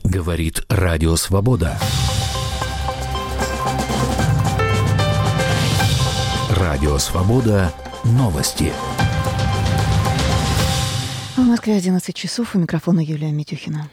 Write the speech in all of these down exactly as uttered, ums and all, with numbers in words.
Говорит Радио Свобода. Радио Свобода. Новости. В Москве одиннадцать часов. У микрофона Юлия Митюхина.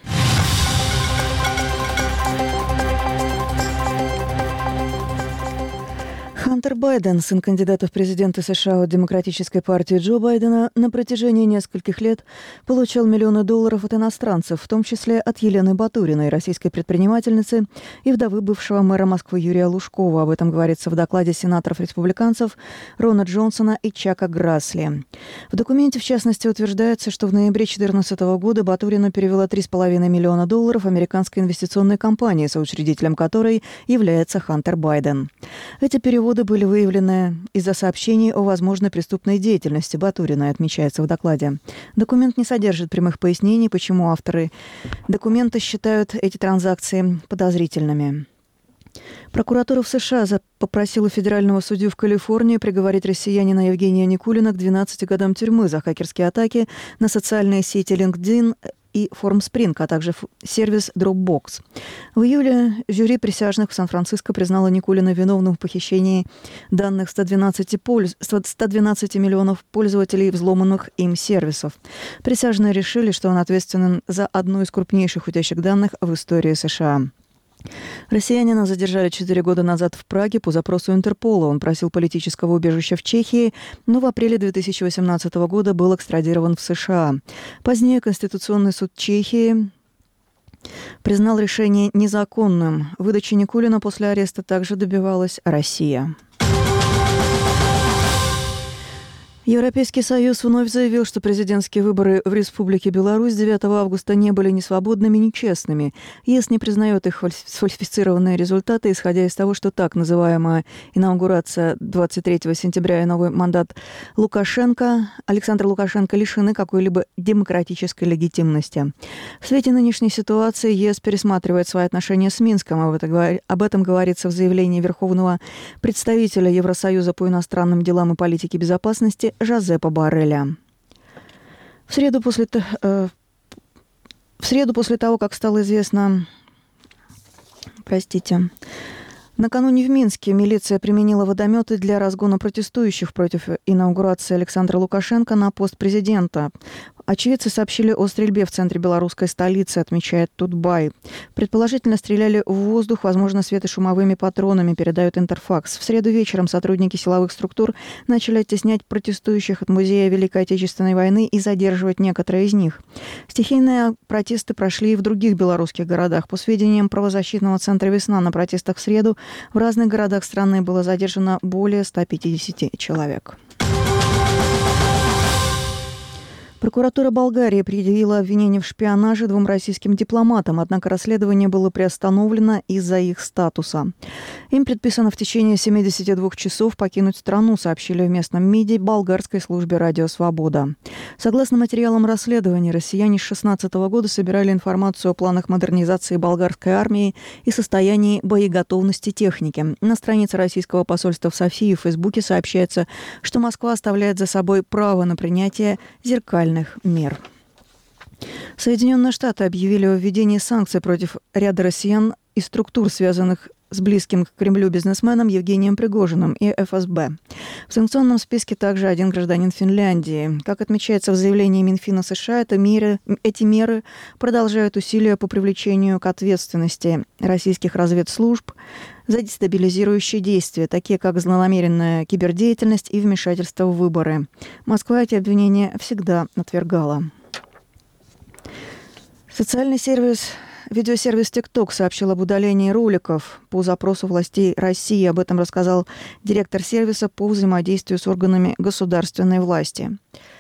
Хантер Байден, сын кандидата в президенты США от Демократической партии Джо Байдена, на протяжении нескольких лет получал миллионы долларов от иностранцев, в том числе от Елены Батуриной, российской предпринимательницы и вдовы бывшего мэра Москвы Юрия Лужкова. Об этом говорится в докладе сенаторов-республиканцев Рона Джонсона и Чака Грасли. В документе, в частности, утверждается, что в ноябре две тысячи четырнадцатого года Батурина перевела три с половиной миллиона долларов американской инвестиционной компании, соучредителем которой является Хантер Байден. Эти переводы были выявлены из-за сообщений о возможной преступной деятельности Батуриной, отмечается в докладе. Документ не содержит прямых пояснений, почему авторы документа считают эти транзакции подозрительными. Прокуратура в США попросила федерального судью в Калифорнии приговорить россиянина Евгения Никулина к двенадцати годам тюрьмы за хакерские атаки на социальные сети LinkedIn и Formspring, а также сервис Dropbox. В июле жюри присяжных в Сан-Франциско признало Никулина виновным в похищении данных ста двенадцати, польз... ста двенадцати миллионов пользователей взломанных им сервисов. Присяжные решили, что он ответственен за одну из крупнейших утечек данных в истории США. Россиянина задержали четыре года назад в Праге по запросу Интерпола. Он просил политического убежища в Чехии, но в апреле две тысячи восемнадцатого года был экстрадирован в США. Позднее Конституционный суд Чехии признал решение незаконным. Выдачи Никулина после ареста также добивалась Россия. Европейский Союз вновь заявил, что президентские выборы в Республике Беларусь девятого августа не были ни свободными, ни честными. ЕС не признает их сфальсифицированные результаты, исходя из того, что так называемая инаугурация двадцать третьего сентября и новый мандат Лукашенко, Александра Лукашенко лишены какой-либо демократической легитимности. В свете нынешней ситуации ЕС пересматривает свои отношения с Минском. Об этом, об этом говорится в заявлении Верховного представителя Евросоюза по иностранным делам и политике безопасности Жозепа Борреля. В среду после, э, в среду после того, как стало известно, простите, накануне в Минске милиция применила водометы для разгона протестующих против инаугурации Александра Лукашенко на пост президента. Очевидцы сообщили о стрельбе в центре белорусской столицы, отмечает Тутбай. Предположительно, стреляли в воздух, возможно, светошумовыми патронами, передает Интерфакс. В среду вечером сотрудники силовых структур начали оттеснять протестующих от Музея Великой Отечественной войны и задерживать некоторые из них. Стихийные протесты прошли и в других белорусских городах. По сведениям правозащитного центра «Весна», на протестах в среду в разных городах страны было задержано более ста пятидесяти человек. Прокуратура Болгарии предъявила обвинение в шпионаже двум российским дипломатам, однако расследование было приостановлено из-за их статуса. Им предписано в течение семидесяти двух часов покинуть страну, сообщили в местном МИДе болгарской службе «Радио Свобода». Согласно материалам расследования, россияне с две тысячи шестнадцатого года собирали информацию о планах модернизации болгарской армии и состоянии боеготовности техники. На странице российского посольства в Софии в Фейсбуке сообщается, что Москва оставляет за собой право на принятие зеркальных мер. Соединенные Штаты объявили о введении санкций против ряда россиян и структур, связанных с близким к Кремлю бизнесменом Евгением Пригожиным и эф эс бэ. В санкционном списке также один гражданин Финляндии. Как отмечается в заявлении Минфина США, это меры, эти меры продолжают усилия по привлечению к ответственности российских разведслужб за дестабилизирующие действия, такие как злонамеренная кибердеятельность и вмешательство в выборы. Москва эти обвинения всегда отвергала. Социальный сервис Видеосервис TikTok сообщил об удалении роликов по запросу властей России. Об этом рассказал директор сервиса по взаимодействию с органами государственной власти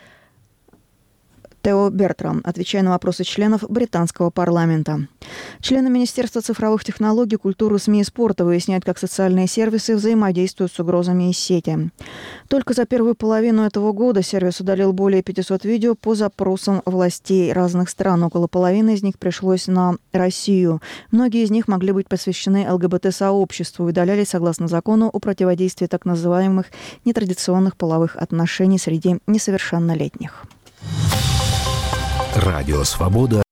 Тео Бертрам, отвечая на вопросы членов британского парламента. Члены Министерства цифровых технологий, культуры, СМИ и спорта выясняют, как социальные сервисы взаимодействуют с угрозами из сети. Только за первую половину этого года сервис удалил более пятисот видео по запросам властей разных стран. Около половины из них пришлось на Россию. Многие из них могли быть посвящены эл гэ бэ тэ-сообществу и удалялись согласно закону о противодействии так называемых нетрадиционных половых отношений среди несовершеннолетних. Радио Свобода.